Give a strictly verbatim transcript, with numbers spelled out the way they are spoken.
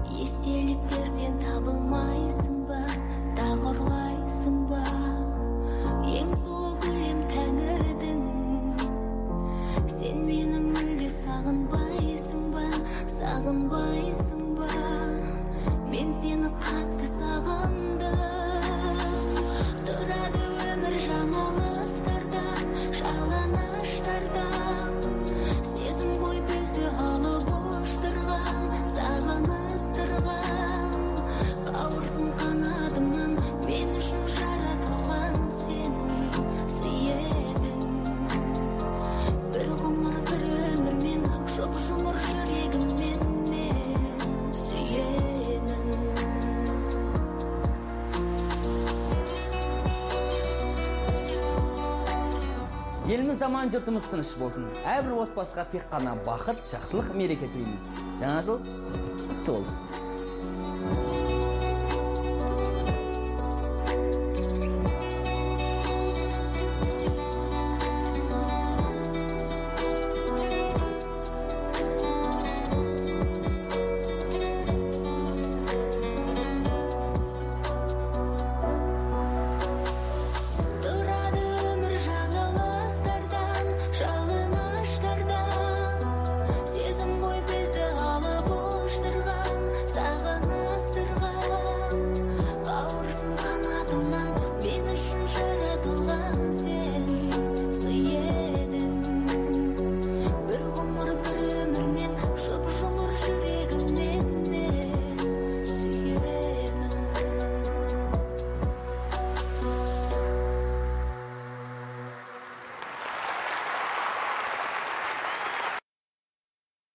естеліктерден табылмайсың ба, тағырлайсың ба, ең сұлу гүлем тәңірдің. Сен мені мүлде сағынбайсың ба, сағынбайсың ба, мен сені қатты сағындым. Тұрады өмір жаңалыстарда, жалаңаштарда, сезім ғой бізді алып ұштырған, сағыныстырған. Қауырсын қанатымнан, мен үшін жаратылған сен сүйедің. Бір ғұмыр бір өмірмен, жұп-жұмыр жүрегіммен мен сүйемін. Еліміз аман, жұртымыз тыныш болсын. Әрбір отбасыға тек қана бақыт, жақсылық, мереке тілеймін. Жаңа жыл құтты болсын.